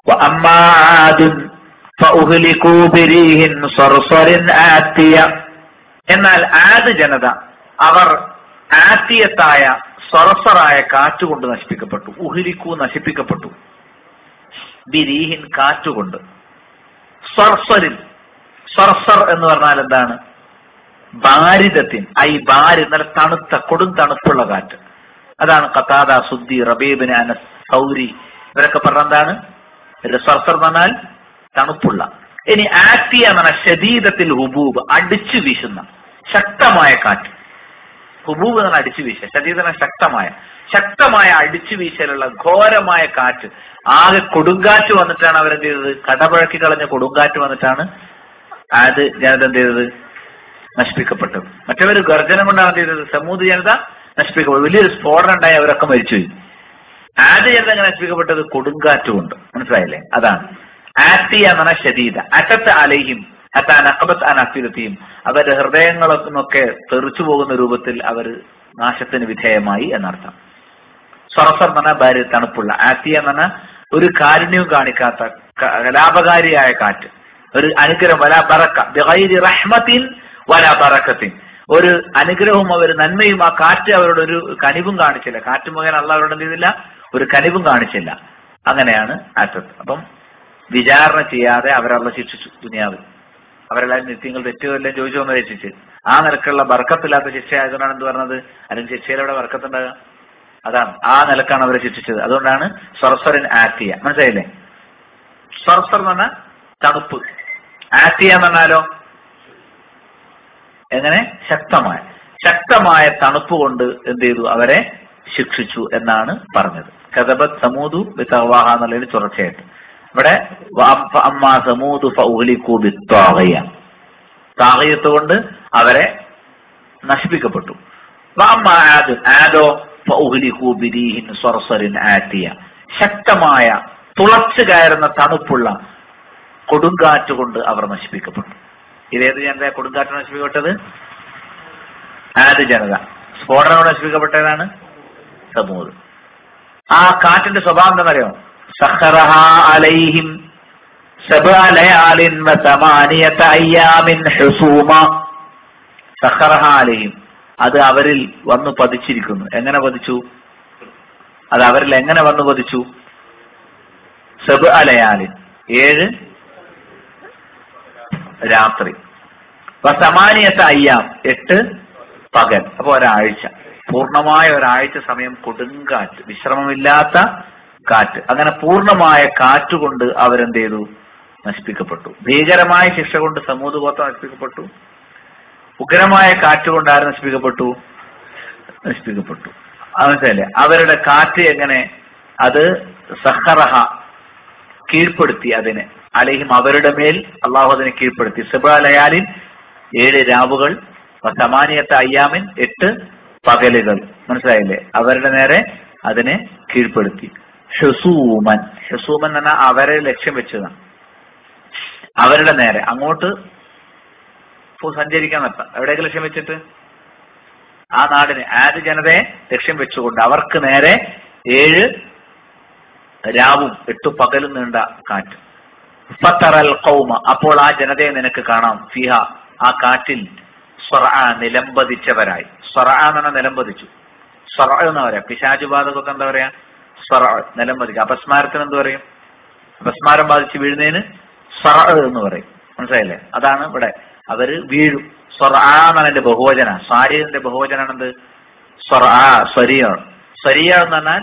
എന്നാൽ ആദ് ജനത അവർ ആത്തിയത്തായ സർസറായ കാറ്റുകൊണ്ട് നശിപ്പിക്കപ്പെട്ടു. ഉഹ്ലിക്കു നശിപ്പിക്കപ്പെട്ടു, ബിരീഹിൻ കാറ്റുകൊണ്ട്. സർസറിൻ, സർസർ എന്ന് പറഞ്ഞാൽ എന്താണ്? ബാരിദത്തിൻ, ഐ ബാരി, നല്ല തണുത്ത കൊടും തണുപ്പുള്ള കാറ്റ്. അതാണ് ഖതാദ, സുദ്ദി, റബീഉ ബിൻ അനസ്, സൗരി ഇവരൊക്കെ പറഞ്ഞ എന്താണ്? സർസർ എന്ന് പറഞ്ഞാൽ തണുപ്പുള്ള. ഇനി ആത്തിയ എന്ന് പറഞ്ഞാൽ ശദീദത്തിൽ ഹുബൂബ്, അടിച്ചു വീശുന്ന ശക്തമായ കാറ്റ്. ഹുബൂബ് എന്ന് പറഞ്ഞാൽ അടിച്ചു വീശ, ശദീദ ശക്തമായ ശക്തമായ അടിച്ചു വീശലുള്ള ഘോരമായ കാറ്റ്. ആകെ കൊടുങ്കാറ്റ് വന്നിട്ടാണ് അവരെന്ത് ചെയ്തത്? കടപഴക്കി കളഞ്ഞ കൊടുങ്കാറ്റ് വന്നിട്ടാണ് ആദ് ജനത എന്ത് ചെയ്തത്? നശിപ്പിക്കപ്പെട്ടത്. മറ്റവർ ഗർജനം കൊണ്ടാണ് എന്ത് ചെയ്തത്? സമൂദ് ജനത നശിപ്പിക്കപ്പെട്ടു. വലിയൊരു സ്ഫോടനം ഉണ്ടായി, അവരൊക്കെ മരിച്ചുപോയി. ആദ് ജനത എങ്ങനെ നശിപ്പിക്കപ്പെട്ടത്? കൊടുങ്കാറ്റ് കൊണ്ട്. മനസ്സിലായില്ലേ? അതാണ് ആത്തിയ എന്ന് പറഞ്ഞാൽ ശദീദ. അറ്റത്ത് അലൈഹിം അനഫിലത്തിയും, അവരുടെ ഹൃദയങ്ങളൊക്കെ തെറിച്ചു പോകുന്ന രൂപത്തിൽ അവർ നാശത്തിന് വിധേയമായി എന്നർത്ഥം. സർസർ എന്ന് പറഞ്ഞാൽ ഭാര്യ തണുപ്പുള്ള. ആത്തിയ എന്ന് പറഞ്ഞാൽ ഒരു കാരുണ്യവും കാണിക്കാത്ത ലാഭകാരിയായ കാറ്റ്, ഒരു അനുഗ്രഹം. വലാ ബറക്ക ബിഗൈരി റഹ്മത്തിൻ വലാ ബറക്കത്തിൻ, ഒരു അനുഗ്രഹവും അവർ നന്മയും ആ കാറ്റ് അവരോട് ഒരു കനിവും കാണിച്ചില്ല. കാറ്റ് മുഖേന അള്ളാഹ് അവരോട് എന്ത് ചെയ്തില്ല? ഒരു കനിവും കാണിച്ചില്ല. അങ്ങനെയാണ് ആറ്റത്ത്. അപ്പം വിചാരണ ചെയ്യാതെ അവരള്ള ശിക്ഷിച്ചു ദുനിയാവിൽ. അവരെല്ലാവരും നിത്യങ്ങൾ തെറ്റുകളെല്ലാം ചോദിച്ചു വന്ന് രക്ഷിച്ച് ആ നിലക്കുള്ള ബർക്കത്തില്ലാത്ത ശിക്ഷ ആയതുകൊണ്ടാണ് എന്ത് പറഞ്ഞത്? അല്ലെങ്കിൽ ശിക്ഷയിലൂടെ ബർക്കത്തുണ്ടാകുക. അതാണ്, ആ നിലക്കാണ് അവരെ ശിക്ഷിച്ചത്. അതുകൊണ്ടാണ് സർസറിൻ ആത്തിയ. മനസ്സിലായില്ലേ? സർസർ എന്ന് പറഞ്ഞാൽ തണുപ്പ്, ആത്തിയ എന്ന് പറഞ്ഞാലോ എങ്ങനെ? ശക്തമായ ശക്തമായ തണുപ്പ് കൊണ്ട് എന്ത് ചെയ്തു? അവരെ ശിക്ഷിച്ചു എന്നാണ് പറഞ്ഞത്. കദബത് സമൂദു ബിതഗ്വാഹ എന്നുള്ളതിന് തുടർച്ചയായിട്ട് ഇവിടെ അമ്മാ സമൂദു ഫഉഹ്ലികൂ ബിത്വാഗിയ, താഗിയത്ത് കൊണ്ട് അവരെ നശിപ്പിക്കപ്പെട്ടു. വഅമ്മാ ആദ്, ആദോ ഫഉഹ്ലികൂ ബിരീഹിൻ സർസറിൻ ആത്തിയ, ശക്തമായ തുളച്ചു കയറുന്ന തണുപ്പുള്ള കൊടുങ്കാറ്റ് കൊണ്ട് അവർ നശിപ്പിക്കപ്പെട്ടു. ഇതേത് ജനത കൊടുങ്കാറ്റ് നശിപ്പിക്കപ്പെട്ടത്? ആദ് ജനത. സ്ഫോടനം നശിപ്പിക്കപ്പെട്ടതാണ് സമൂദ്. ആ കാറ്റിന്റെ സ്വഭാവം എന്താണെന്നറിയോ? സഖറഹാ അലൈഹിം സബ്അ ലയാലിൻ വസമാനിയത അയ്യാമിൻ ഹുസൂമ. സഖറഹാ അലൈഹിം, അത് അവരിൽ വന്നു പതിച്ചിരിക്കുന്നു. എങ്ങനെ പതിച്ചു? അത് അവരിൽ എങ്ങനെ വന്നു പതിച്ചു? സബ്അ ലയാലിൻ, ഏഴ് രാത്രി, വസമാനിയത അയ്യാം, എട്ട് പകൽ. അപ്പൊ ഒരാഴ്ച, പൂർണ്ണമായ ഒരാഴ്ച സമയം കൊടുങ്കാറ്റ്, വിശ്രമമില്ലാത്ത കാറ്റ്. അങ്ങനെ പൂർണ്ണമായ കാറ്റുകൊണ്ട് അവരെന്ത് ചെയ്തു? നശിപ്പിക്കപ്പെട്ടു. ഭീകരമായ ശിക്ഷ കൊണ്ട് സമൂദ് ഗോത്രം നശിപ്പിക്കപ്പെട്ടു. ഉഗ്രമായ കാറ്റുകൊണ്ട് ആര് നശിപ്പിക്കപ്പെട്ടു? നശിപ്പിക്കപ്പെട്ടു. മനസ്സിലല്ലേ? അവരുടെ കാറ്റ് എങ്ങനെ? അത് സഖറഹ, കീഴ്പ്പെടുത്തി അതിനെ, അലൈഹിം അവരുടെ മേൽ അള്ളാഹു അതിനെ കീഴ്പ്പെടുത്തി. സബ്അ ലയാലിൻ, ഏഴ് രാവുകൾ, സമാനിയത്തെ അയ്യാമിൻ, എട്ട് പകലുകൾ. മനസ്സിലായില്ലേ? അവരുടെ നേരെ അതിനെ കീഴ്പ്പെടുത്തി. ഹുസൂമൻ, ഹുസൂമൻ എന്ന് പറഞ്ഞാൽ അവരെ ലക്ഷ്യം വെച്ചതാണ്. അവരുടെ നേരെ അങ്ങോട്ട് സഞ്ചരിക്കാൻ നിർത്താം. എവിടേക്ക് ലക്ഷ്യം വെച്ചിട്ട്? ആ നാടിനെ, ആദ്യ ജനതയെ ലക്ഷ്യം വെച്ചുകൊണ്ട് അവർക്ക് നേരെ ഏഴ് രാവും എട്ടു പകലും നീണ്ട കാറ്റ്. ഫതറൽ ഖൗമ, അപ്പോൾ ആ ജനതയെ നിനക്ക് കാണാം, ഫിഹ ആ കാറ്റിൽ, സ്വറഅ നിലംപതിച്ചവരായി. സ്വറഅ എന്ന് പറഞ്ഞാൽ നിലംപതിച്ചു. സ്വറഅ എന്ന് പറയാം. പിശാചുബാധകൊക്കെ എന്താ പറയാ? സ്വറഅ, നിലംപതിക്കുക. അപസ്മാരത്തിന് എന്ത് പറയും? അപസ്മാരം ബാധിച്ച് വീഴുന്നതിന് സ്വറഅ എന്ന് പറയും. മനസ്സിലായില്ലേ? അതാണ് ഇവിടെ, അവര് വീഴും. സ്വറഅ എന്നാണ് എന്റെ ബഹുവചന. സാരിന്റെ ബഹുവചനാണെന്ത്? സ്വറഅ, സ്വരിയ. സ്വരിയ എന്ന് പറഞ്ഞാൽ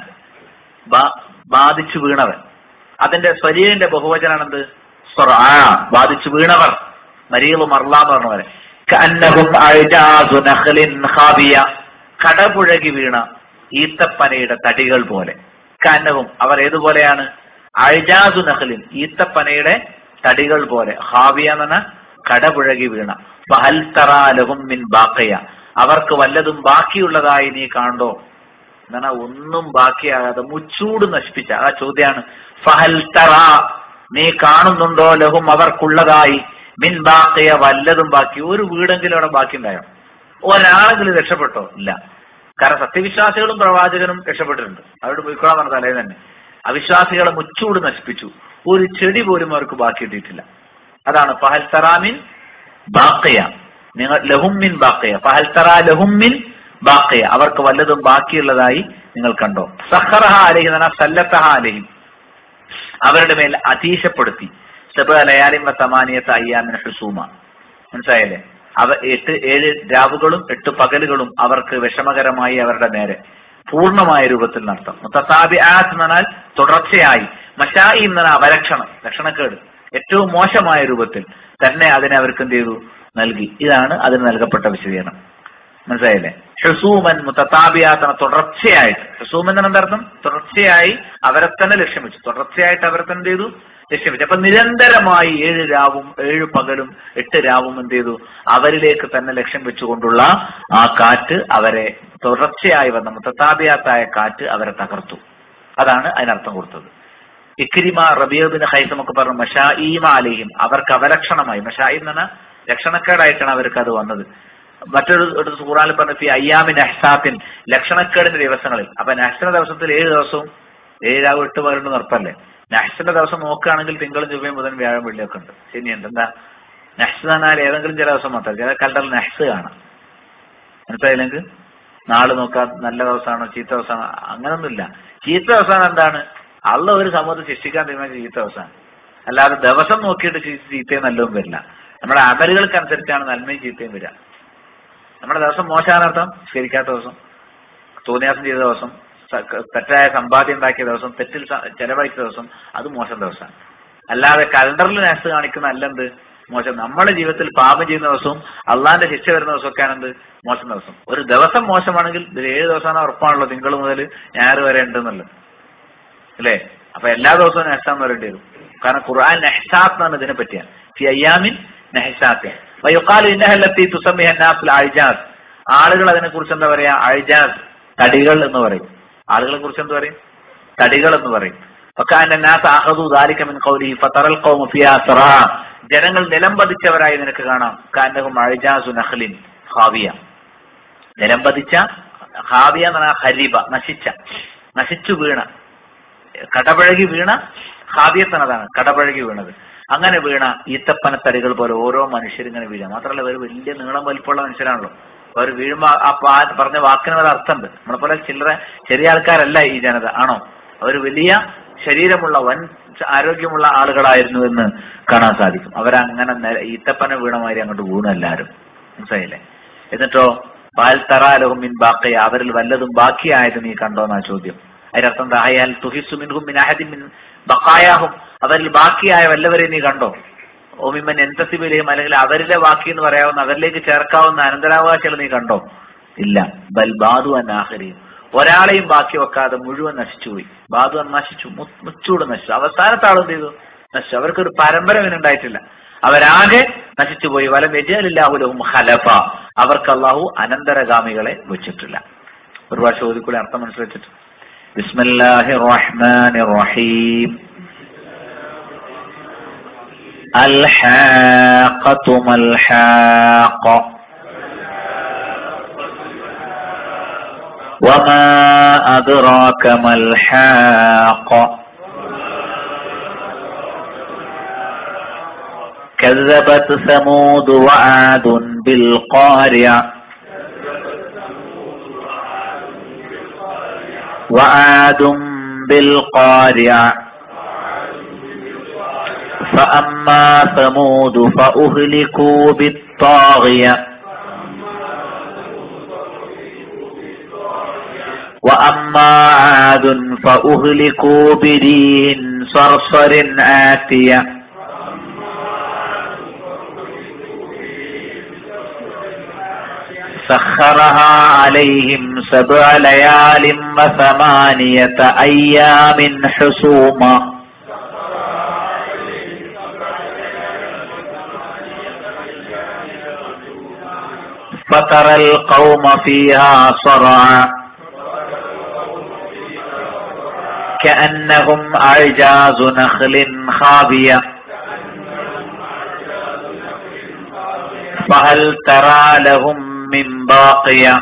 ബാധിച്ചു വീണവൻ. അതിന്റെ സ്വരീന്റെ ബഹുവചനാണെന്ത്? സ്വറഅ, ബാധിച്ചു വീണവർ. മരീളു മർല എന്ന് പറഞ്ഞ പോലെ. കഅന്നഹും അഅജാസു നഖ്ലിൻ ഖാബിയ, കടപുഴകി വീണ ഈത്തപ്പനയുടെ തടികൾ പോലെ. കഅന്നഹും, അവർ ഏതുപോലെയാണ്? അഅജാസു നഖ്ലിൻ, ഈത്തപ്പനയുടെ തടികൾ പോലെ. ഖാബിയ എന്ന് പറഞ്ഞാൽ കടപുഴകി വീണ. ഫഹൽ തറാ ലഹും മിൻ ബാഖിയ, അവർക്ക് വല്ലതും ബാക്കിയുള്ളതായി നീ കണ്ടോ? എന്നാ ഒന്നും ബാക്കിയാകാതെ മുച്ചൂട് നശിപ്പിച്ച ആ ചോദ്യമാണ്. ഫഹൽ തറാ, നീ കാണുന്നുണ്ടോ? ലഹും അവർക്കുള്ളതായി, മിൻ ബാഖിയ, വല്ലതും ബാക്കി. ഒരു വീടെങ്കിലും അവിടെ ബാക്കി ഉണ്ടായോ? ഒരാളെങ്കിലും രക്ഷപ്പെട്ടോ? ഇല്ല. കാരണം സത്യവിശ്വാസികളും പ്രവാചകനും രക്ഷപ്പെട്ടിട്ടുണ്ട്. അവരോട് പോയിക്കോളാൻ പറഞ്ഞ തലേ തന്നെ. അവിശ്വാസികളെ മുച്ചൂട് നശിപ്പിച്ചു. ഒരു ചെടി പോലും അവർക്ക് ബാക്കി കിട്ടിയിട്ടില്ല. അതാണ് ഫഹൽ തറാ മിൻ ബാഖിയ, നിങ്ങൾ ലഹും മിൻ ബാഖിയ. ഫഹൽ തറാ ലഹും മിൻ ബാഖിയ, അവർക്ക് വല്ലതും ബാക്കിയുള്ളതായി നിങ്ങൾ കണ്ടോ? സഖറഹ അലൈഹിം എന്ന് പറഞ്ഞാൽ സല്ലത്തഹ അലൈഹിം, അവരുടെ മേൽ അതീശപ്പെടുത്തി. സബ്അ ലയാലിൻ വസമാനിയത അയ്യാമിൻ ഹുസൂമ. മനസ്സിലായല്ലേ? അവ എട്ട് ഏഴ് രാവുകളും എട്ട് പകലുകളും അവർക്ക് വിഷമകരമായി അവരുടെ നേരെ, പൂർണ്ണമായ രൂപത്തിൽ നടത്താം. മുതതാബിആത്ത് എന്ന് പറഞ്ഞാൽ തുടർച്ചയായി. മശാഇ എന്ന് പറഞ്ഞാൽ അവലക്ഷണം, ലക്ഷണക്കേട്, ഏറ്റവും മോശമായ രൂപത്തിൽ തന്നെ അതിനെ അവർക്ക് എന്ത് ചെയ്തു? നൽകി. ഇതാണ് അതിന് നൽകപ്പെട്ട വിശദീകരണം. മനസ്സിലായില്ലേ? ഹുസൂമൻ മുതതാബിആത്ത്, തുടർച്ചയായിട്ട്. ഹുസൂമൻ എന്ന അർത്ഥം തുടർച്ചയായി അവരെ തന്നെ ലക്ഷ്യം വെച്ചു. തുടർച്ചയായിട്ട് അവരെ തന്നെ ചെയ്തു ലക്ഷ്യം വെച്ചു. അപ്പൊ നിരന്തരമായി ഏഴ് രാവും ഏഴ് പകലും എട്ട് രാവും എന്ത് ചെയ്തു? അവരിലേക്ക് തന്നെ ലക്ഷ്യം വെച്ചുകൊണ്ടുള്ള ആ കാറ്റ് അവരെ, തുടർച്ചയായി വന്ന മുതതാബിആത്തായ കാറ്റ് അവരെ തകർത്തു. അതാണ് അതിനർത്ഥം കൊടുത്തത്. ഇക്രിമ, റബീഅ ബിൻ ഖൈസം ഒക്കെ പറഞ്ഞു മശാഇമ അലൈഹിം, അവർക്ക് അവലക്ഷണമായി. മശാഇം എന്ന് പറഞ്ഞാൽ ലക്ഷണക്കേടായിട്ടാണ് അവർക്ക് അത് വന്നത്. മറ്റൊരു ഖുർആനിൽ പറഞ്ഞു ഫി അയ്യാമിൻ നഹ്സാത്തിൻ, ലക്ഷണക്കേടിന്റെ ദിവസങ്ങളിൽ. അപ്പൊ നഹ്സിന്റെ ദിവസത്തിൽ ഏഴ് ദിവസവും ഏഴാവും എട്ട് പകലുണ്ട് നിർത്തല്ലേ? നഹ്സിന്റെ ദിവസം നോക്കുകയാണെങ്കിൽ തിങ്കളും ചൊവ്വയും ബുധൻ വ്യാഴം വെള്ളിയൊക്കെ ഉണ്ട്, ശനിയുണ്ട്. എന്താ നഹ്സ് എന്നാൽ ഏതെങ്കിലും ചില ദിവസം മാത്രം, ചില കലണ്ടറിൽ നഹ്സ് കാണാം. മനസ്സിലായില്ലെങ്കിൽ നാള് നോക്കാം നല്ല ദിവസമാണോ ചീത്ത ദിവസമാണോ, അങ്ങനൊന്നുമില്ല. ചീത്ത ദിവസമാണ് എന്താണ്? അള്ള ഒരു സമൂഹത്തെ ശിക്ഷിക്കാൻ തീരുമാനിച്ച ചീത്ത ദിവസമാണ്. അല്ലാതെ ദിവസം നോക്കിയിട്ട് ചീത്തയും നല്ലതും വരില്ല. നമ്മുടെ അമലുകൾക്കനുസരിച്ചാണ് നന്മയും ചീത്തയും വരിക. നമ്മുടെ ദിവസം മോശമാനർത്ഥം ശരിക്കാത്ത ദിവസം, തോന്നിയാസം ചെയ്ത ദിവസം, തെറ്റായ സമ്പാദ്യം ഉണ്ടാക്കിയ ദിവസം, തെറ്റിൽ ചെലവഴിച്ച ദിവസം, അത് മോശം ദിവസമാണ്. അല്ലാതെ കലണ്ടറിൽ നഹ്സ് കാണിക്കുന്ന അല്ലെന്ത് മോശം. നമ്മുടെ ജീവിതത്തിൽ പാപം ചെയ്യുന്ന ദിവസവും അള്ളാന്റെ ശിക്ഷ വരുന്ന ദിവസമൊക്കെയാണ് എന്ത് മോശം ദിവസം. ഒരു ദിവസം മോശമാണെങ്കിൽ ഇതിൽ ഏഴ് ദിവസമാണ് ഉറപ്പാണല്ലോ, തിങ്കൾ മുതൽ ഞായർ വരെ ഉണ്ടെന്നുള്ളത് അല്ലേ? അപ്പൊ എല്ലാ ദിവസവും നഹ്സാന്ന് പറയേണ്ടി വരും. കാരണം ഖുർആൻ നഹ്സാത്ത് എന്നാണ് ഇതിനെ പറ്റിയാണ്. ഫി അയ്യാമിൻ നഹ്സാത്ത് വയുഖാലു ഇന്നഹ ലത്തി തുസമ്മിഹ അന്നാസുൽ അഅജാസ്, ആളുകൾ അതിനെ കുറിച്ച് എന്താ പറയാ? അഅജാസ്, തടികൾ എന്ന് പറയും. ആളുകളെ കുറിച്ച് എന്ത് പറയും? തടികൾ എന്ന് പറയും. ജനങ്ങൾ നിലംപതിച്ചവരായി നിനക്ക് കാണാം. കാന്നഹും അഅജാസു നഖ്ലിൻ ഖാവിയ, നിലംപതിച്ച, ഖാവിയ എന്ന് പറഞ്ഞാൽ ഹരിബ, നശിച്ച, നശിച്ചു വീണ. കടപഴകി വീണ ഹാദിയത്തൻ അതാണ്, കടപഴകി വീണത്. അങ്ങനെ വീണ ഈത്തപ്പനത്തടികൾ പോലെ ഓരോ മനുഷ്യരിങ്ങനെ വീഴുക. മാത്രമല്ല അവർ വലിയ നീളം വലിപ്പമുള്ള മനുഷ്യരാണല്ലോ. അവർ വീഴുമ്പോ ആ പറഞ്ഞ വാക്കിന് ഒരു അർത്ഥമുണ്ട്. നമ്മളെ പോലെ ചില്ലറ ചെറിയ ആൾക്കാരല്ല ഈ ജനത, ആണോ? അവർ വലിയ ശരീരമുള്ള വൻ ആരോഗ്യമുള്ള ആളുകളായിരുന്നു എന്ന് കാണാൻ സാധിക്കും. അവരങ്ങനെ ഈത്തപ്പന വീണമാതിരി അങ്ങോട്ട് വീണു എല്ലാവരും, മനസ്സിലായില്ലേ? എന്നിട്ടോ പാൽ തറാലഹും മിൻ ബാക്കിയ, അവരിൽ വല്ലതും ബാക്കിയായത് നീ കണ്ടോന്നാ ചോദ്യം. അതിനർത്ഥം ദാഹയാൽ തുഹിസു മിൻഹും മിൻ അഹദിൻ മിൻ ബഖായാഹും, അവരിൽ ബാക്കിയായ വല്ലവരെ നീ കണ്ടോ? ഓമിമ്മൻ എന്തസിബിലെയും, അല്ലെങ്കിൽ അവരിലെ ബാക്കി എന്ന് പറയാവുന്ന അവരിലേക്ക് ചേർക്കാവുന്ന അനന്തരാവകാശികൾ നീ കണ്ടോ? ഇല്ല. ബൽ ബാദു അന്നാഹരിയും, ഒരാളെയും ബാക്കി വെക്കാതെ മുഴുവൻ നശിച്ചുപോയി. ബാദു അൻ നശിച്ചു, മുച്ചൂട് നശിച്ചു. അവസാനത്തെ ആളും ചെയ്തു നശിച്ചു. അവർക്കൊരു പരമ്പര ഇവനുണ്ടായിട്ടില്ല, അവരാകെ നശിച്ചുപോയി. വലം യജഅലില്ലാഹുലഹും ഖലഫ, അവർക്ക് അള്ളാഹു അനന്തരഗാമികളെ വെച്ചിട്ടില്ല. ഒരു പ്രാവശ്യം ഓതിക്കൂടെ അർത്ഥം മനസ്സിലാക്കിട്ട്. ബിസ്മില്ലാഹിർ റഹ്മാനിർ റഹീം. الحاقة ما الحاقة وما أدراك ما الحاقة كذبت ثمود وعاد بالقارعة وعاد بالقارعة فأما ثمود فأهلكوا بالطاغية وأما عاد فأهلكوا بريح صرصر آتية سخرها عليهم سبع ليال وثمانية أيام حسوما فترى القوم فيها صرعا كأنهم أعجاز نخل خاوية فهل ترى لهم من باقية.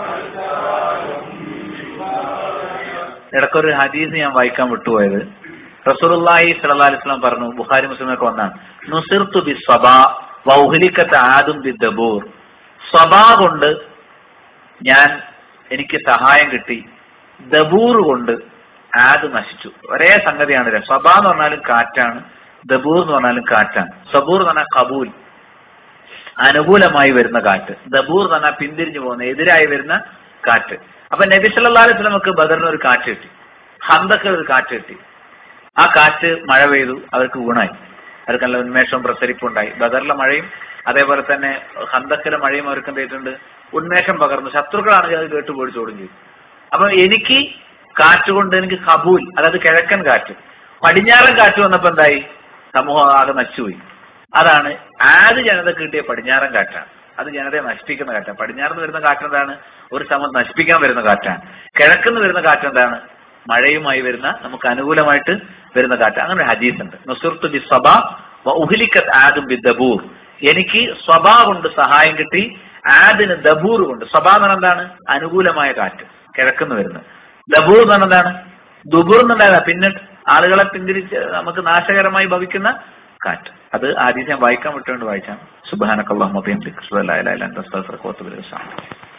ഇടയ്ക്കൊരു ഹദീസ് ഞാൻ വായിക്കാൻ വിട്ടുപോയത്. റസൂലുള്ളാഹി സ്വല്ലല്ലാഹു അലൈഹി വസല്ലം പറഞ്ഞു, ബുഖാരി മുസ്ലിമൊക്കെ വന്നാണ്, നുസിർതു ബിസ്സബാ വൗഹ്ലികത ആദും ബിദ്ദബൂർ. സബാ കൊണ്ട് ഞാൻ എനിക്ക് സഹായം കിട്ടി, ദബൂർ കൊണ്ട് ആദ് നശിച്ചു. ഒരേ സംഗതിയാണ്. സബാ എന്ന് പറഞ്ഞാലും കാറ്റാണ്, ദബൂർ എന്ന് പറഞ്ഞാലും കാറ്റാണ്. സബൂർ എന്ന് പറഞ്ഞാൽ കബൂൽ, അനുകൂലമായി വരുന്ന കാറ്റ്. ദബൂർ എന്ന് പറഞ്ഞാൽ പിന്തിരിഞ്ഞു പോകുന്ന, എതിരായി വരുന്ന കാറ്റ്. അപ്പൊ നബി സല്ലല്ലാഹു അലൈഹി വസല്ലമക്ക് ബദറിന് ഒരു കാറ്റ് കിട്ടി, ഖന്തക്കിൽ ഒരു കാറ്റ് കിട്ടി. ആ കാറ്റ് മഴ പെയ്തു, അവർക്ക് ഗുണമായി, അവർക്ക് നല്ല ഉന്മേഷവും പ്രസരിപ്പുണ്ടായി. ബദറിലെ മഴയും അതേപോലെ തന്നെ ഖന്തക്കിലെ മഴയും അവർക്ക് എന്തായിട്ടുണ്ട്, ഉന്മേഷം പകർന്നു. ശത്രുക്കളാണെങ്കിൽ അത് കേട്ട് പേടിച്ചോടും ചെയ്തു. അപ്പൊ എനിക്ക് കാറ്റ് കൊണ്ട് എനിക്ക് കബൂൽ, അതായത് കിഴക്കൻ കാറ്റ്. പടിഞ്ഞാറൻ കാറ്റ് വന്നപ്പോ എന്തായി, സമൂഹം ആകെ നശിച്ചുപോയി. അതാണ് ആദ്യ ജനതക്ക് കിട്ടിയ പടിഞ്ഞാറൻ കാറ്റാണ്. അത് ജനതയെ നശിപ്പിക്കുന്ന കാറ്റാണ്. പടിഞ്ഞാറിന്ന് വരുന്ന കാറ്റ് എന്താണ്, ഒരു സമൂഹം നശിപ്പിക്കാൻ വരുന്ന കാറ്റാണ്. കിഴക്കുന്ന് വരുന്ന കാറ്റ് എന്താണ്, മഴയുമായി വരുന്ന, നമുക്ക് അനുകൂലമായിട്ട് വരുന്ന കാറ്റ്. അങ്ങനെ ഒരു ഹദീസ് ഉണ്ട്, നുസിർതു ബിസ്സബാ വഉഹ്ലികത് ആദും ബിദ്ദബൂർ. എനിക്ക് സബാ കൊണ്ട് സഹായം കിട്ടി, ആദിന് ദബൂർ കൊണ്ട്. സബാ എന്ന് പറഞ്ഞാൽ എന്താണ്, അനുകൂലമായ കാറ്റ്, കിഴക്കുന്ന് വരുന്നത്. ദബൂർ എന്ന് പറഞ്ഞാൽ എന്താണ്, ദുബൂർ എന്നുണ്ടായതാ, പിന്നെ ആളുകളെ പിന്തിരിച്ച് നമുക്ക് നാശകരമായി ഭവിക്കുന്ന കാറ്റ്. അത് ആദ്യം ഞാൻ വായിക്കാൻ വിട്ടുകൊണ്ട് വായിച്ചാണ്. സുബ്ഹാനക്കല്ലാഹുമ്മ വബിഹംദിക അശ്ഹദു അല്ലാ ഇലാഹ ഇല്ല അൻത അസ്തഗ്ഫിറുക വഅതൂബു ഇലൈക്.